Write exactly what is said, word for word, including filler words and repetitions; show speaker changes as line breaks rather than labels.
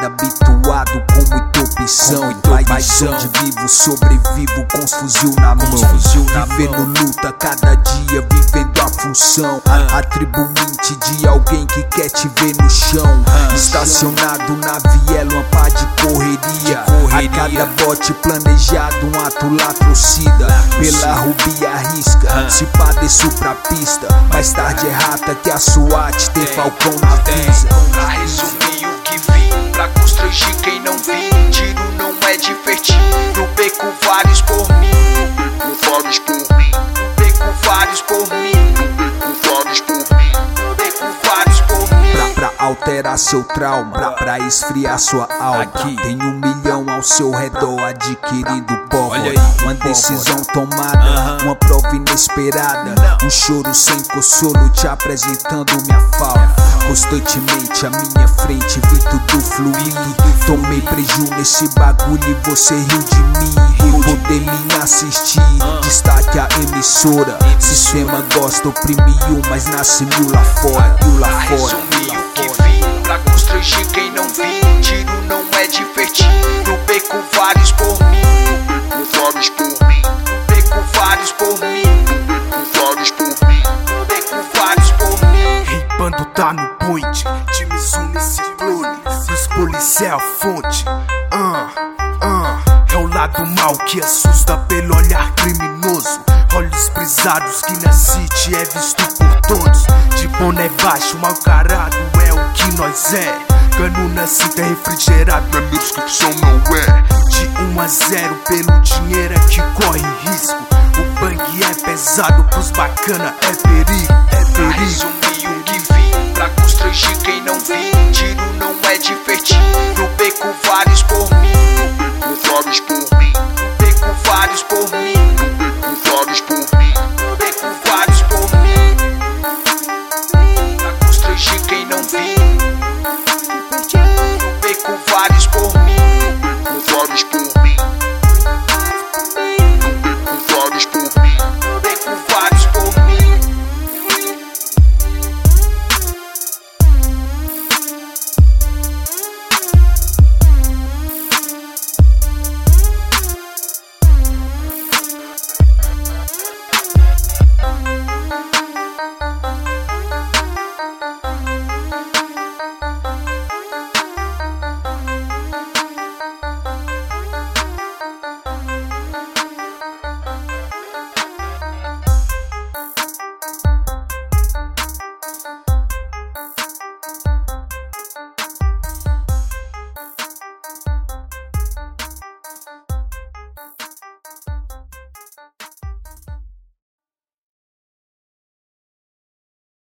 estrada, habituado com muita opção. Paixão de vivo, sobrevivo com os fuzil na mão. Vivendo luta, cada dia vivendo a função. Atribuinte de alguém que quer te ver no chão. Estacionado na viela, uma pá de correria. A cada bote planejado, um ato latrocida. Pela rubia arrisca, se pá desço pra pista. Mais tarde é rata que a SWAT tem falcão na visa.
Pra resumir o que vi, pra constranger quem não vi. Tiro não é divertir, no beco vários por mim. No beco vários por mim. No beco vários por mim. No beco vários por mim. No beco vários por mim.
Pra, pra alterar seu trauma, pra, pra esfriar sua alma. Aqui tem um milhão ao seu redor adquirindo pólvora. Uma decisão tomada, uma prova inesperada. Um choro sem consolo te apresentando minha falta. Constantemente à minha frente vi tudo fluir. Tomei preju nesse bagulho e você riu de mim. Poder me assistir, destaque a emissora. Sistema gosta, oprimiu, mas nasce mil lá fora. Mil lá fora.
Resumir o que vi, pra constranger quem não vi. Tiro não é divertir, no beco vários por mim. No beco vários por mim. No beco vários por mim. No beco vários por mim. No beco vários por mim.
Rei Bando tá no point, time Zune Ciclone. Dos policial fonte, ah, ah. É o lado mal que assusta pelo olhar criminoso. Olhos brisados que na city é visto por todos. De boné baixo, mal carado é o que nós é. Cano na cinta refrigerado, é minha descrição não é. De um a zero pelo dinheiro é que corre risco. O bang é pesado, pros bacana é perigo, é
Pra
perigo.
resumir o que vi, pra constranger quem não vi. Tiro não é divertir, no beco vários por mim. No beco vários por mim. No beco vários por mim.